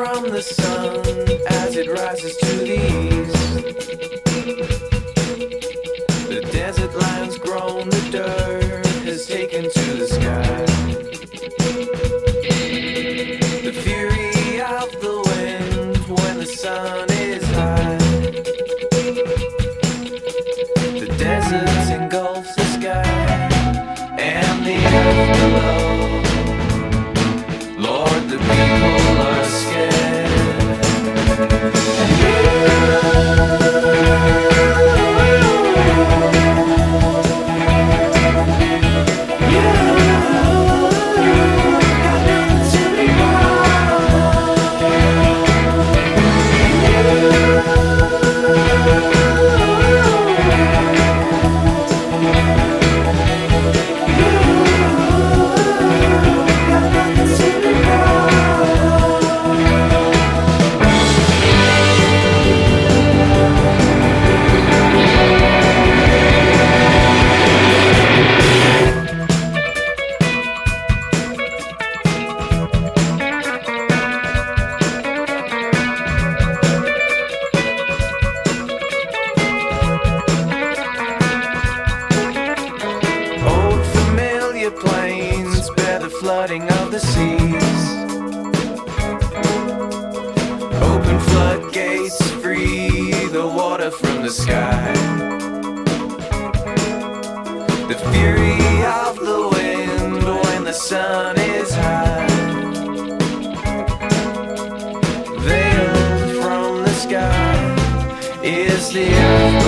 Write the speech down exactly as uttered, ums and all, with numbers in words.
from the sun as it rises to the east. The desert land's grown, the dirt has taken to the sky. The fury of the wind when the sun is high. The deserts engulf the sky and the earth below. Lord, the people are scared. Plains bear the flooding of the seas. Open floodgates, free the water from the sky. The fury of the wind when the sun is high. Veiled from the sky is the earth.